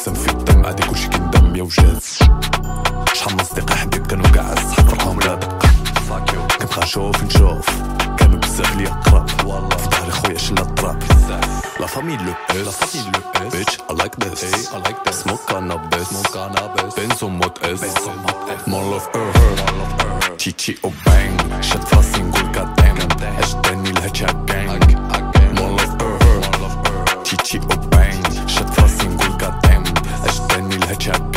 اقسم في الدم عادي كلشي كندم يا وجاز. شحال من اصدقاء حبيب كانوا كاع صحاب فرقهم لا دقة. كنت نشوف كانوا بزاف ليا قراب في ظهري خويا شلا الطراب. La famille le S, bitch, I like this, smoke cannabis, benzo mode S, more love her, Chichi o bang, شد فراسي نقول goddamn, اجداني الهجا gang, more love her, Chichi o bang, شد فراسي نقول goddamn, اجداني الهجا gang.